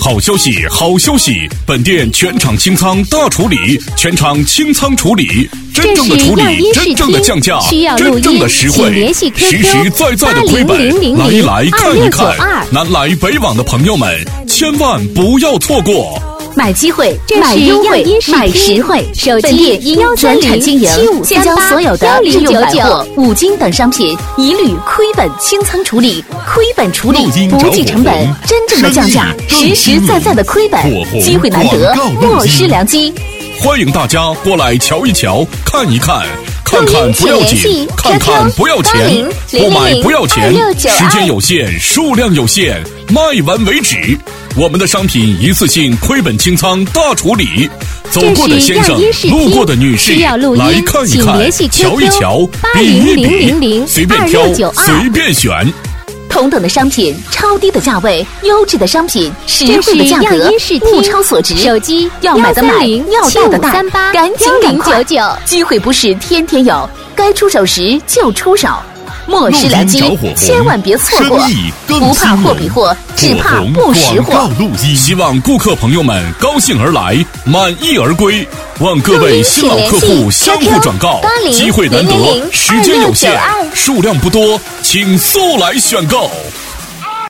好消息，好消息！本店全场清仓大处理，全场清仓处理，真正的处理，真正的降价，真正的实惠，实实在在的亏本。来看一看，南来北往的朋友们，千万不要错过。 买机会，买优惠，买实惠。本店因转产经营，现将所有的日用百货、五金等商品一律亏本清仓处理，亏本处理，不计成本，真正的降价，实实在在的亏本，机会难得，莫失良机。 欢迎大家过来瞧一瞧，看一看。看看不要紧，看看不要钱，不买不要钱，时间有限，数量有限，卖完为止。我们的商品一次性亏本清仓大处理，走过的先生，路过的女士，来看一看，瞧一瞧，比一比，随便挑，随便选。 同等的商品，超低的价位，优质的商品，实惠的价格，物超所值。手机要买的买，要带的带，赶紧赶快！机会不是天天有，该出手时就出手，莫失良机，千万别错过。不怕货比货，只怕不识货。 希望顾客朋友们高兴而来，满意而归。望各位新老客户相互转告，机会难得，时间有限，数量不多，请速来选购。